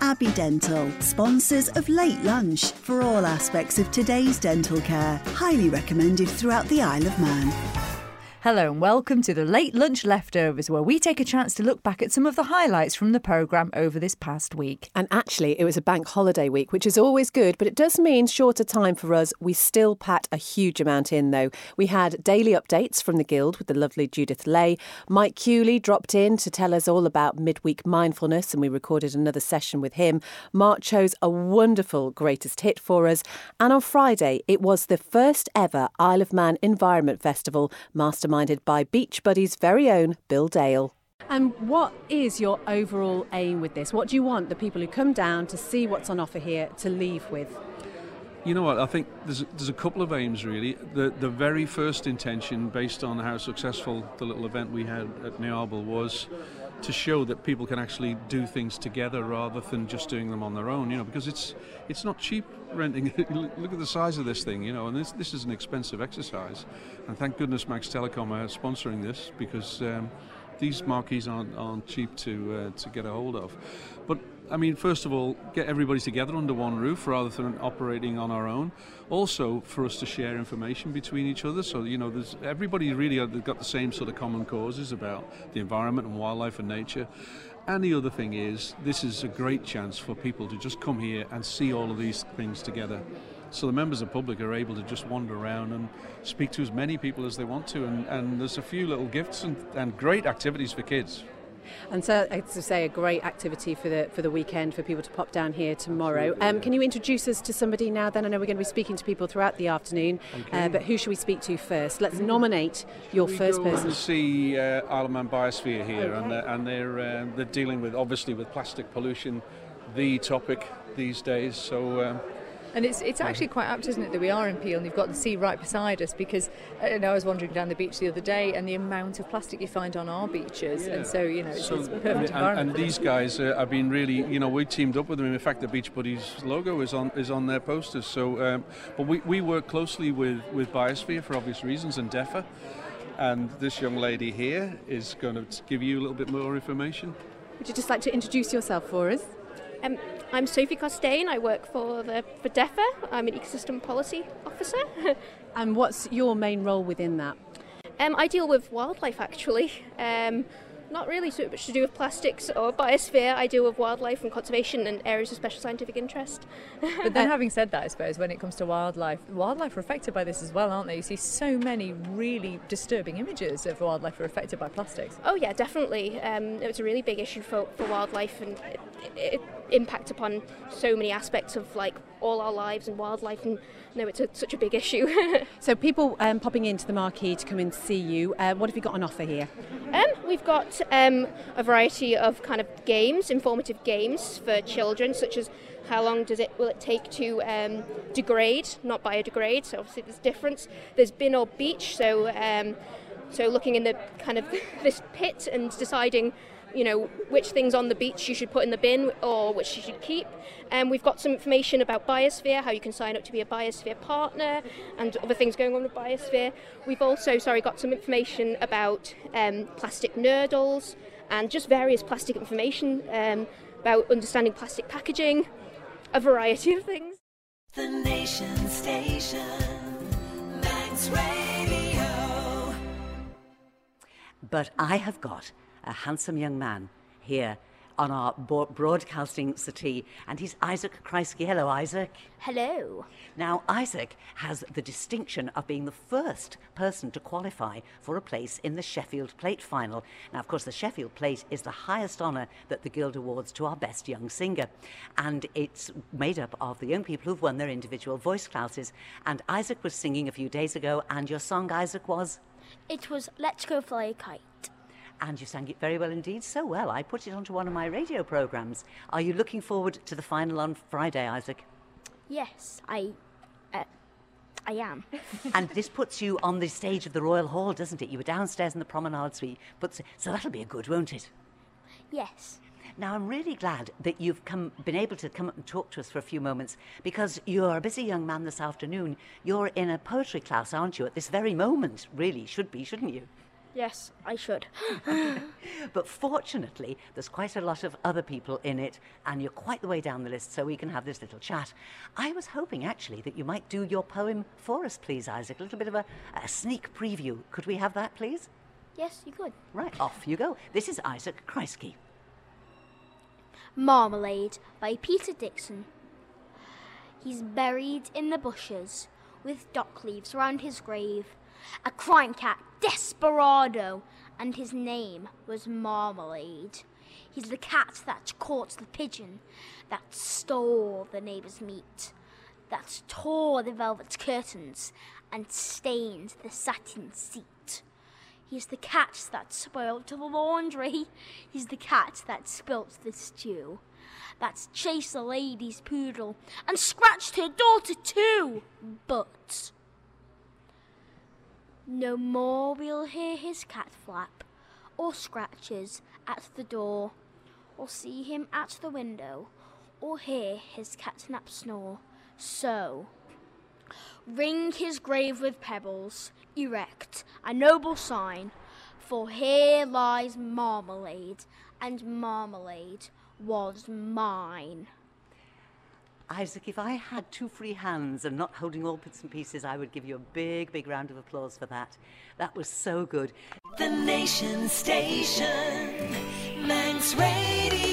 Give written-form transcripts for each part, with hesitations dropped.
Abbey Dental, sponsors of Late Lunch, for all aspects of today's dental care. Highly recommended throughout the Isle of Man. Hello and welcome to the Late Lunch Leftovers, where we take a chance to look back at some of the highlights from the programme over this past week. And actually, it was a bank holiday week, which is always good, but it does mean shorter time for us. We still pat a huge amount in, though. We had daily updates from the Guild with the lovely Judith Lay. Mike Cooley dropped in to tell us all about midweek mindfulness, and we recorded another session with him. Mark chose a wonderful greatest hit for us. And on Friday, it was the first ever Isle of Man Environment Festival, masterminded by Beachbuddy's very own Bill Dale. And what is your overall aim with this? What do you want the people who come down to see what's on offer here to leave with? You know what, I think there's a couple of aims really. The very first intention, based on how successful the little event we had at Niarbyl, was to show that people can actually do things together rather than just doing them on their own, because it's not cheap renting. Look at the size of this thing, and this is an expensive exercise. And thank goodness Max Telecom are sponsoring this, because these marquees aren't cheap to get a hold of. But I mean, first of all, get everybody together under one roof rather than operating on our own. Also, for us to share information between each other. So, there's everybody really got the same sort of common causes about the environment and wildlife and nature. And the other thing is, this is a great chance for people to just come here and see all of these things together. So the members of the public are able to just wander around and speak to as many people as they want to. And there's a few little gifts and great activities for kids. And so, as I say, a great activity for the weekend for people to pop down here tomorrow. Can you introduce us to somebody now then? I know we're going to be speaking to people throughout the afternoon, but who should we speak to first? Let's nominate your first person. We see Isle of Man Biosphere here, and they're dealing with plastic pollution, the topic these days. So. And it's actually quite apt, isn't it, that we are in Peel and you've got the sea right beside us, because I was wandering down the beach the other day and the amount of plastic you find on our beaches, and so it's a perfect environment. And these guys have been really, we teamed up with them. In fact, the Beachbuddies logo is on their posters. So, but we work closely with Biosphere for obvious reasons, and DEFA, and this young lady here is going to give you a little bit more information. Would you just like to introduce yourself for us? I'm Sophie Costain. I work for DEFA. I'm an ecosystem policy officer. And what's your main role within that? I deal with wildlife, actually. Not really so much to do with plastics or biosphere. I deal with wildlife and conservation and areas of special scientific interest. But then having said that, I suppose, when it comes to wildlife are affected by this as well, aren't they? You see so many really disturbing images of wildlife are affected by plastics. Oh yeah, definitely. It's a really big issue for wildlife, and it impacts upon so many aspects of all our lives and wildlife, and it's such a big issue. So people popping into the marquee to come and see you, what have you got on offer here? We've got a variety of kind of games, informative games for children, such as how long will it take to degrade, not biodegrade. So obviously there's difference. There's bin or beach, so looking in the kind of this pit and deciding which things on the beach you should put in the bin or which you should keep. We've got some information about Biosphere, how you can sign up to be a Biosphere partner, and other things going on with Biosphere. We've also, got some information about plastic nurdles and just various plastic information about understanding plastic packaging, a variety of things. The Nation Station, Manx Radio. But I have got a handsome young man here on our broadcasting settee, and he's Isaac Kreisky. Hello, Isaac. Hello. Now, Isaac has the distinction of being the first person to qualify for a place in the Sheffield Plate final. Now, of course, the Sheffield Plate is the highest honour that the Guild awards to our best young singer, and it's made up of the young people who've won their individual voice classes. And Isaac was singing a few days ago, and your song, Isaac, was? It was Let's Go Fly a Kite. And you sang it very well indeed, so well. I put it onto one of my radio programmes. Are you looking forward to the final on Friday, Isaac? Yes, I am. And this puts you on the stage of the Royal Hall, doesn't it? You were downstairs in the promenade suite. So that'll be a good, won't it? Yes. Now, I'm really glad that you've been able to come up and talk to us for a few moments, because you're a busy young man this afternoon. You're in a poetry class, aren't you, at this very moment, really? Should be, shouldn't you? Yes, I should. But fortunately, there's quite a lot of other people in it, and you're quite the way down the list, so we can have this little chat. I was hoping, actually, that you might do your poem for us, please, Isaac. A little bit of a sneak preview. Could we have that, please? Yes, you could. Right, off you go. This is Isaac Kreisky. Marmalade by Peter Dixon. He's buried in the bushes with dock leaves round his grave. A crime cat, desperado, and his name was Marmalade. He's the cat that caught the pigeon, that stole the neighbour's meat, that tore the velvet curtains and stained the satin seat. He's the cat that spoilt the laundry. He's the cat that spilt the stew, that chased the lady's poodle and scratched her daughter too. But no more we'll hear his cat flap, or scratches at the door, or see him at the window, or hear his catnap snore. So ring his grave with pebbles, erect a noble sign, for here lies Marmalade, and Marmalade was mine. Isaac, if I had 2 free hands and not holding all bits and pieces, I would give you a big, big round of applause for that. That was so good. The Nation Station, Manx Radio.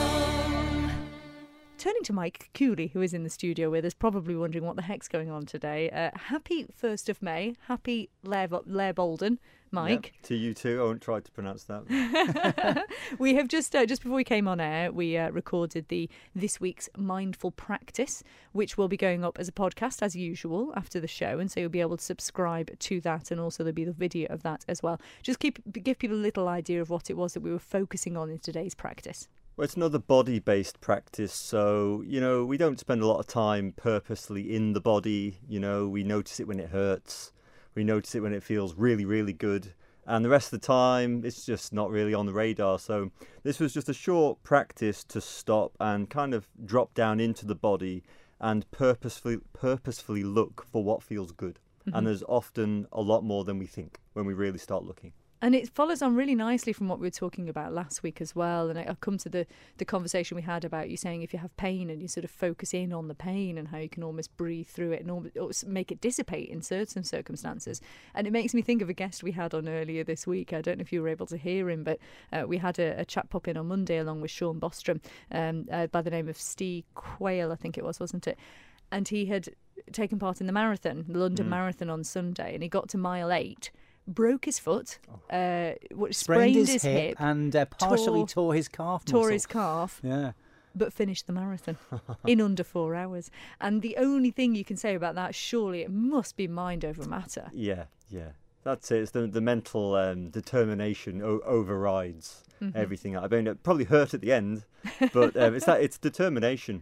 Turning to Mike Cooley, who is in the studio with us, probably wondering what the heck's going on today. Happy 1st of May. Happy Lair Bolden, Mike. Yep, to you too. I won't try to pronounce that. We have just before we came on air, we recorded this week's Mindful Practice, which will be going up as a podcast as usual after the show, and so you'll be able to subscribe to that, and also there'll be the video of that as well. Just give people a little idea of what it was that we were focusing on in today's practice. Well, it's another body-based practice, so, we don't spend a lot of time purposely in the body. We notice it when it hurts. We notice it when it feels really, really good. And the rest of the time, it's just not really on the radar. So this was just a short practice to stop and kind of drop down into the body and purposefully look for what feels good. Mm-hmm. And there's often a lot more than we think when we really start looking. And it follows on really nicely from what we were talking about last week as well. And I've come to the conversation we had about you saying if you have pain and you sort of focus in on the pain and how you can almost breathe through it and almost make it dissipate in certain circumstances. And it makes me think of a guest we had on earlier this week. I don't know if you were able to hear him, but we had a chat pop in on Monday along with Sean Bostrom by the name of Steve Quayle, I think it was, wasn't it? And he had taken part in the marathon, the London Marathon on Sunday, and he got to mile 8. Broke his foot, sprained his hip, and partially tore his calf muscle. Tore his calf, yeah. But finished the marathon in under 4 hours. And the only thing you can say about that, surely it must be mind over matter. Yeah. That's it. It's the mental determination overrides everything. I mean, it probably hurt at the end, but it's determination.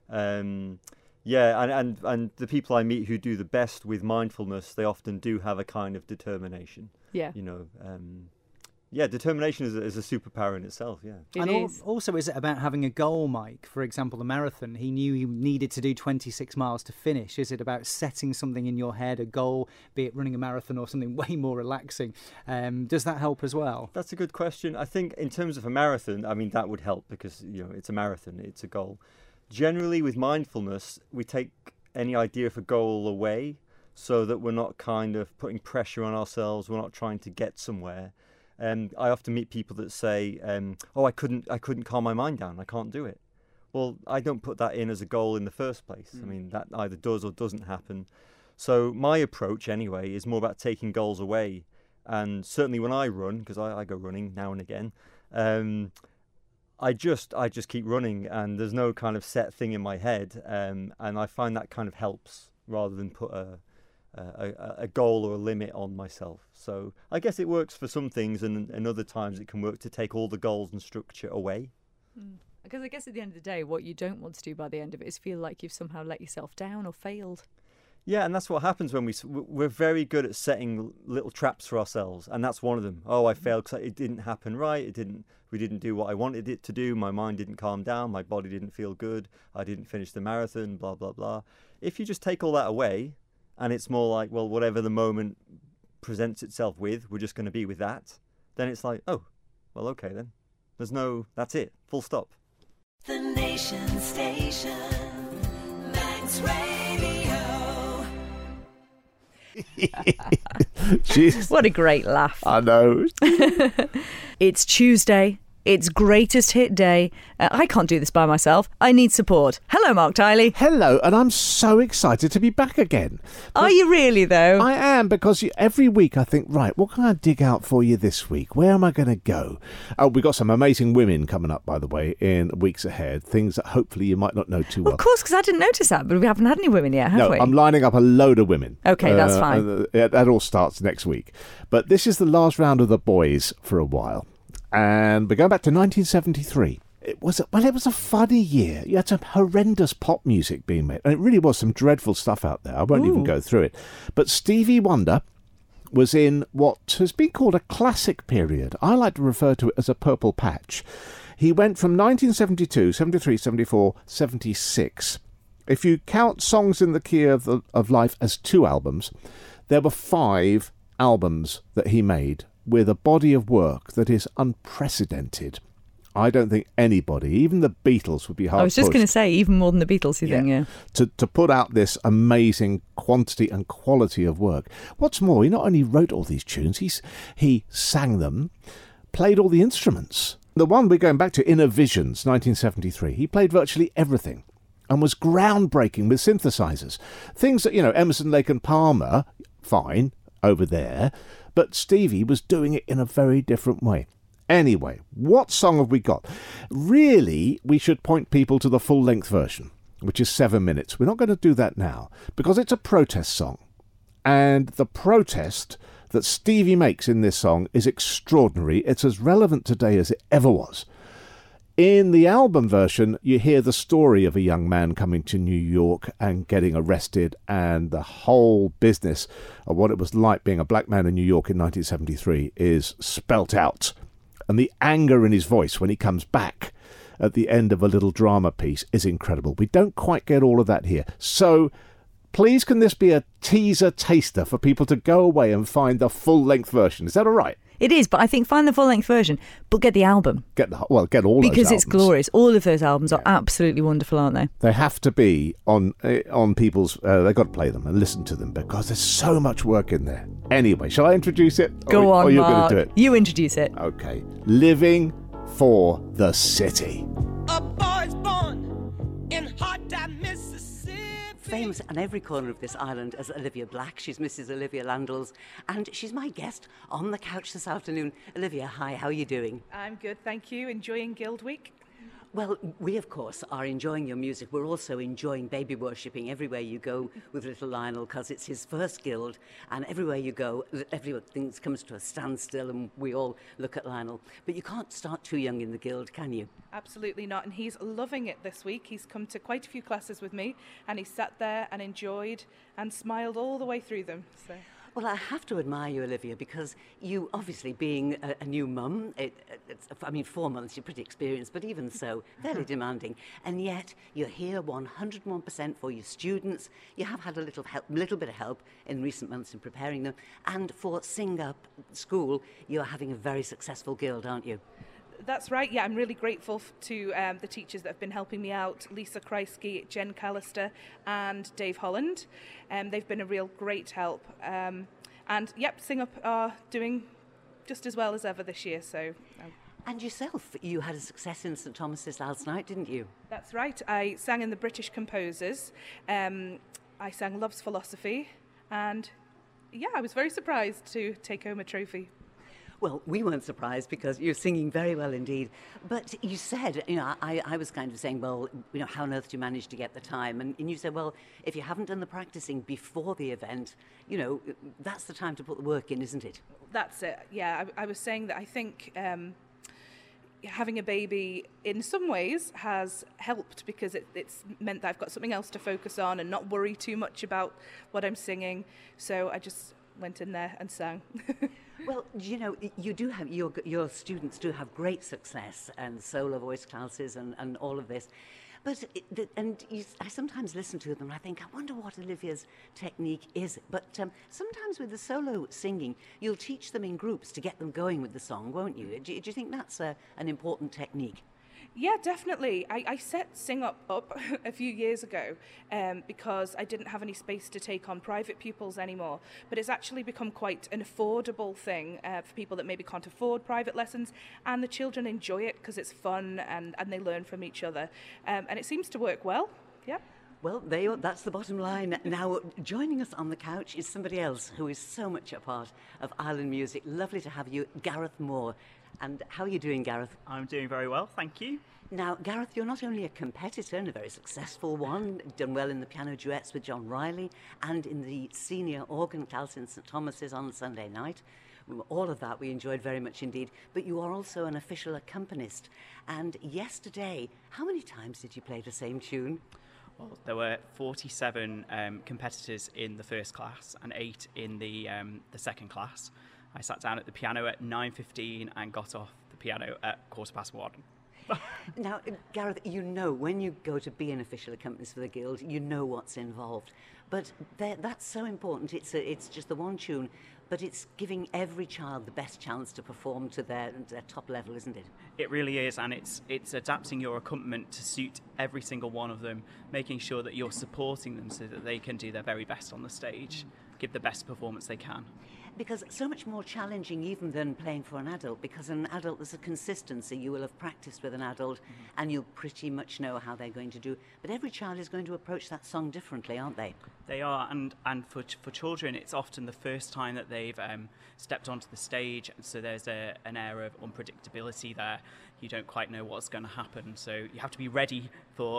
Yeah, and the people I meet who do the best with mindfulness, they often do have a kind of determination. Yeah. Determination is a superpower in itself, yeah. Also, is it about having a goal, Mike? For example, the marathon, he knew he needed to do 26 miles to finish. Is it about setting something in your head, a goal, be it running a marathon or something way more relaxing? Does that help as well? That's a good question. I think in terms of a marathon, I mean, that would help because, it's a marathon, it's a goal. Generally, with mindfulness, we take any idea of a goal away so that we're not kind of putting pressure on ourselves. We're not trying to get somewhere. I often meet people that say, I couldn't calm my mind down. I can't do it. Well, I don't put that in as a goal in the first place. I mean, that either does or doesn't happen. So my approach, anyway, is more about taking goals away. And certainly when I run, because I go running now and again, I just keep running, and there's no kind of set thing in my head, and I find that kind of helps rather than put a goal or a limit on myself. So I guess it works for some things, and other times it can work to take all the goals and structure away. Because I guess at the end of the day, what you don't want to do by the end of it is feel like you've somehow let yourself down or failed. Yeah, and that's what happens when we're very good at setting little traps for ourselves, and that's one of them. Oh, I failed because it didn't happen right. We didn't do what I wanted it to do. My mind didn't calm down. My body didn't feel good. I didn't finish the marathon. Blah blah blah. If you just take all that away, and it's more like, well, whatever the moment presents itself with, we're just going to be with that, then it's like, oh, well, okay then. That's it, full stop. The Nation Station, Manx Radio. Jeez. What a great laugh. I know. It's Tuesday. It's greatest hit day. I can't do this by myself. I need support. Hello, Mark Tiley. Hello, and I'm so excited to be back again. Are you really, though? I am, because every week I think, right, what can I dig out for you this week? Where am I going to go? Oh, we've got some amazing women coming up, by the way, in weeks ahead. Things that hopefully you might not know too well. Of course, because I didn't notice that, but we haven't had any women yet, have we? No, I'm lining up a load of women. Okay, that's fine. That all starts next week. But this is the last round of the boys for a while. And we're going back to 1973. It was a funny year. You had some horrendous pop music being made. And it really was some dreadful stuff out there. I won't even go through it. But Stevie Wonder was in what has been called a classic period. I like to refer to it as a purple patch. He went from 1972, 73, 74, 76. If you count Songs in the Key of Life as 2 albums, there were 5 albums that he made with a body of work that is unprecedented. I don't think anybody, even the Beatles, would be hard. I was just going to say, even more than the Beatles, you think, yeah. To put out this amazing quantity and quality of work. What's more, he not only wrote all these tunes, he sang them, played all the instruments. The one we're going back to, Inner Visions, 1973, he played virtually everything and was groundbreaking with synthesizers. Things that, Emerson, Lake and Palmer, fine, over there, but Stevie was doing it in a very different way. Anyway, what song have we got? Really, we should point people to the full-length version, which is 7 minutes. We're not going to do that now, because it's a protest song. And the protest that Stevie makes in this song is extraordinary. It's as relevant today as it ever was. In the album version, you hear the story of a young man coming to New York and getting arrested, and the whole business of what it was like being a black man in New York in 1973 is spelt out. And the anger in his voice when he comes back at the end of a little drama piece is incredible. We don't quite get all of that here. So please, can this be a teaser taster for people to go away and find the full-length version? Is that all right? It is, but I think find the full-length version, but get the album. Get all those albums. Because it's glorious. All of those albums are absolutely wonderful, aren't they? They have to be on people's... they've got to play them and listen to them, because there's so much work in there. Anyway, shall I introduce it? Go on, or you're Mark. going to do it? You introduce it. Okay. Living for the City. A boy's born in hot time, Mississippi. Famous on every corner of this island as Olivia Black. She's Mrs. Olivia Landals, and she's my guest on the couch this afternoon. Olivia, hi, how are you doing? I'm good, thank you. Enjoying Guild Week? Well, we, of course, are enjoying your music. We're also enjoying baby worshipping everywhere you go with little Lionel, because it's his first guild, and everywhere you go, everything comes to a standstill, and we all look at Lionel. But you can't start too young in the guild, can you? Absolutely not, and he's loving it this week. He's come to quite a few classes with me, and he sat there and enjoyed and smiled all the way through them. So. Well, I have to admire you, Olivia, because you, obviously being a new mum, 4 months, you're pretty experienced, but even so, fairly demanding. And yet, you're here 101% for your students. You have had a little bit of help in recent months in preparing them. And for Sing Up School, you're having a very successful guild, aren't you? That's right, yeah, I'm really grateful to the teachers that have been helping me out, Lisa Kreisky, Jen Callister and Dave Holland. They've been a real great help. And yep, Sing Up are doing just as well as ever this year. So. And yourself, you had a success in St Thomas's last night, didn't you? That's right, I sang in the British Composers. I sang Love's Philosophy, and yeah, I was very surprised to take home a trophy. Well, we weren't surprised because you're singing very well indeed. But you said, I was kind of saying, well, how on earth do you manage to get the time? And you said, well, if you haven't done the practicing before the event, that's the time to put the work in, isn't it? That's it, yeah. I was saying that I think having a baby in some ways has helped because it's meant that I've got something else to focus on and not worry too much about what I'm singing. So I just went in there and sang. Well, you do have, your students do have great success and solo voice classes and all of this. But I sometimes listen to them and I think, I wonder what Olivia's technique is. But sometimes with the solo singing, you'll teach them in groups to get them going with the song, won't you? Do you think that's an important technique? Yeah, definitely. I set Sing Up a few years ago because I didn't have any space to take on private pupils anymore. But it's actually become quite an affordable thing for people that maybe can't afford private lessons, and the children enjoy it because it's fun and they learn from each other. And it seems to work well. Yeah. Well, that's the bottom line. Now, joining us on the couch is somebody else who is so much a part of Island music. Lovely to have you, Gareth Moore. And how are you doing, Gareth? I'm doing very well, thank you. Now, Gareth, you're not only a competitor and a very successful one, done well in the piano duets with John Riley and in the senior organ class in St Thomas's on Sunday night. All of that we enjoyed very much indeed. But you are also an official accompanist. And yesterday, how many times did you play the same tune? Well, there were 47 competitors in the first class and 8 in the second class. I sat down at the piano at 9:15 and got off the piano at 1:15. Now, Gareth, you know when you go to be an official accompanist for the Guild, you know what's involved. But that's so important. It's just the one tune, but it's giving every child the best chance to perform to their top level, isn't it? It really is, and it's adapting your accompaniment to suit every single one of them, making sure that you're supporting them so that they can do their very best on the stage, give the best performance they can. Because so much more challenging even than playing for an adult, because an adult, there's a consistency. You will have practiced with an adult and you'll pretty much know how they're going to do. But every child is going to approach that song differently, aren't they? They are, and for children, it's often the first time that they've stepped onto the stage, so there's an air of unpredictability there. You don't quite know what's going to happen, so you have to be ready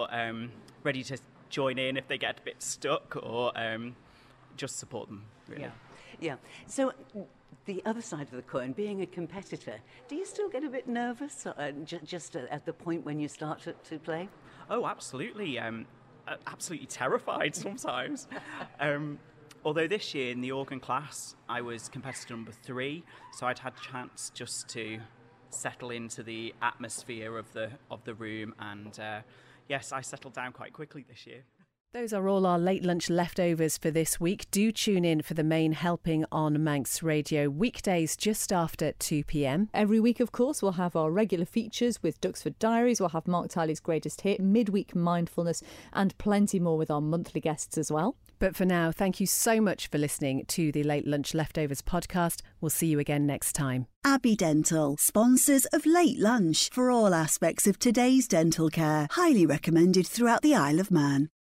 ready to join in if they get a bit stuck, or just support them, really. Yeah. So the other side of the coin, being a competitor, do you still get a bit nervous just at the point when you start to play? Oh, absolutely. Absolutely terrified sometimes. Although this year in the organ class, I was competitor number 3, so I'd had a chance just to settle into the atmosphere of the room, and yes, I settled down quite quickly this year. Those are all our late lunch leftovers for this week. Do tune in for the main helping on Manx Radio, weekdays just after 2 p.m. Every week, of course, we'll have our regular features with Duxford Diaries. We'll have Mark Tiley's Greatest Hit, Midweek Mindfulness, and plenty more with our monthly guests as well. But for now, thank you so much for listening to the Late Lunch Leftovers podcast. We'll see you again next time. Abbey Dental, sponsors of Late Lunch for all aspects of today's dental care. Highly recommended throughout the Isle of Man.